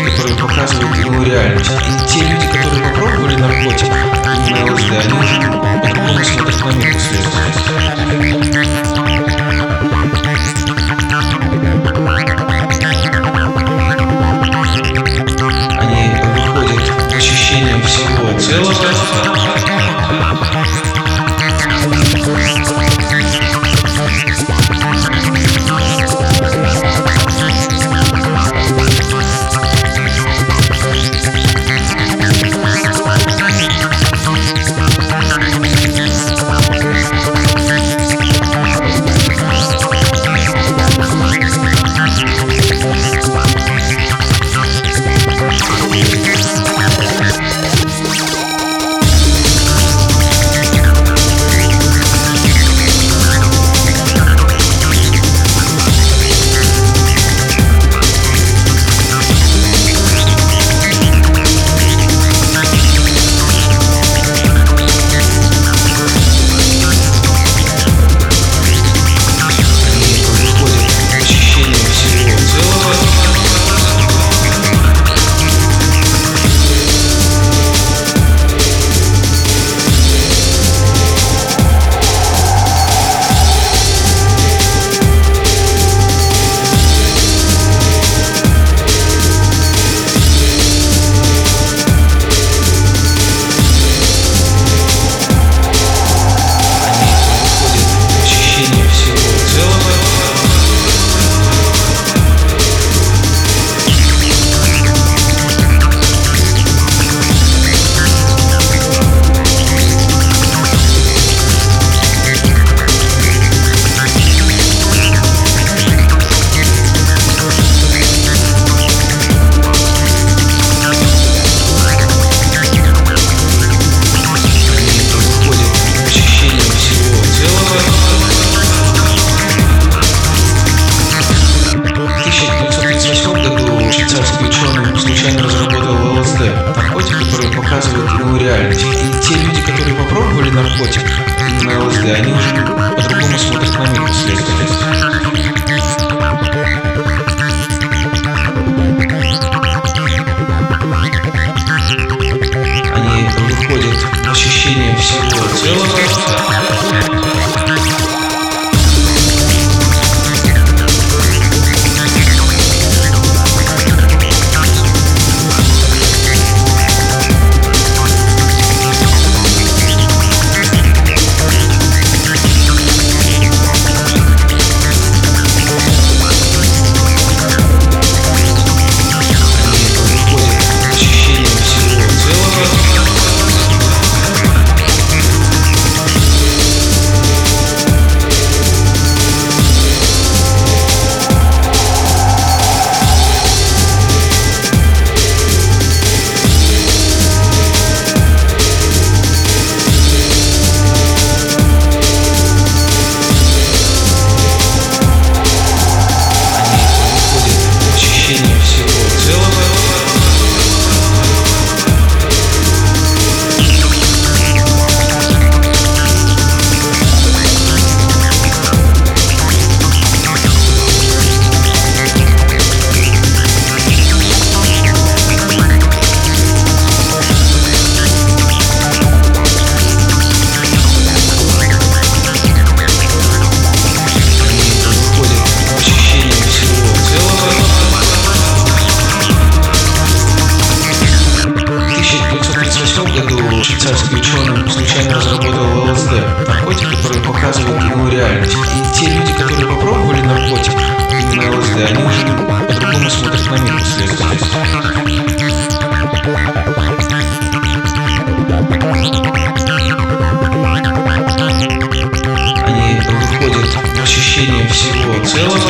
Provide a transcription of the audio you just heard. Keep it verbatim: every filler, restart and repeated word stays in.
которые показывают иную реальность. И те люди, которые попробовали наркотик, именно ЛСД, они уже по-другому смотрят на мир после этого. Они выходят в ощущение всего целого. Показывают иную реальность. И те люди, которые попробовали наркотик, именно ЛСД, они уже по-другому смотрят на мир после этого. Они выходят в ощущение всего целого. Швейцарский ученый случайно разработал ЛСД, наркотик, который показывает иную реальность. И те люди, которые попробовали наркотик, именно ЛСД, они уже по-другому смотрят на мир после этого. Они выходят в ощущение всего целого.